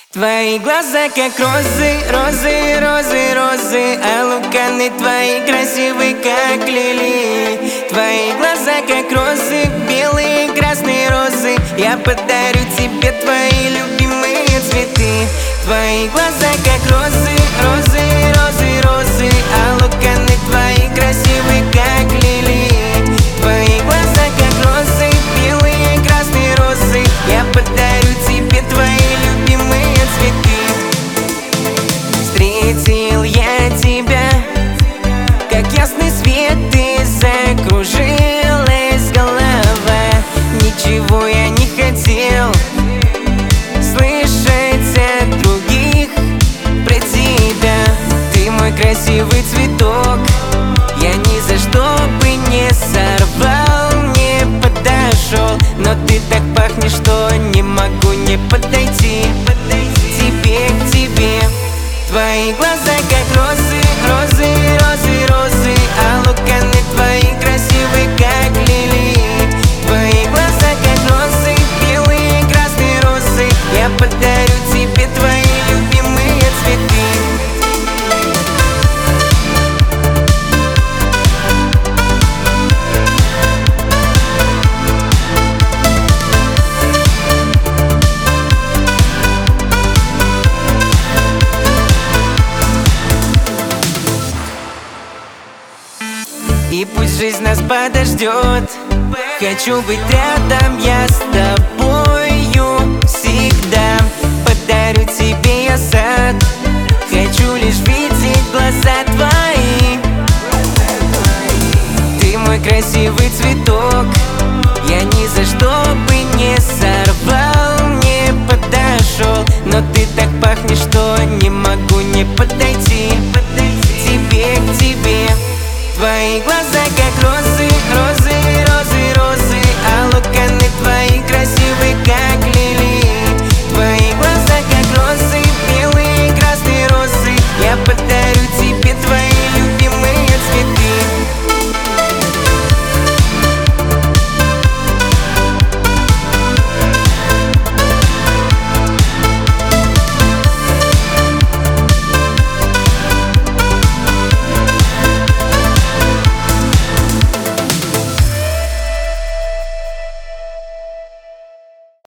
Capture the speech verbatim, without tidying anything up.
Твои глаза как розы, розы, розы, розы, а луканы твои красивые как лилии. Твои глаза как розы, белые, красные розы. Я подарю тебе твои любимые цветы. Твои глаза как розы, розы, розы, розы, а луканы твои красивые как лилии. Твои глаза как розы, белые, красные розы. Я подарю тебе твои любимые цветы. Встретил я тебя, как ясный свет, и закружилась голова. Ничего я не хотел слышать от других про тебя. Ты мой красивый цветок, я ни за что бы не сорвал, не подошел. Но ты так пахнешь, что не могу не подойти тебе, к тебе. Твои глаза как розы, розы, розы, розы, а луканы твои красивые как лилии. Твои глаза как розы, белые, красные розы. Я подарю тебе твои любимые цветы. И пусть жизнь нас подождет, хочу быть рядом я с тобою всегда. Подарю тебе я сад, хочу лишь видеть глаза твои. Ты мой красивый цветок, я ни за что бы не сорвал, не подошел. Но ты так пахнешь, что не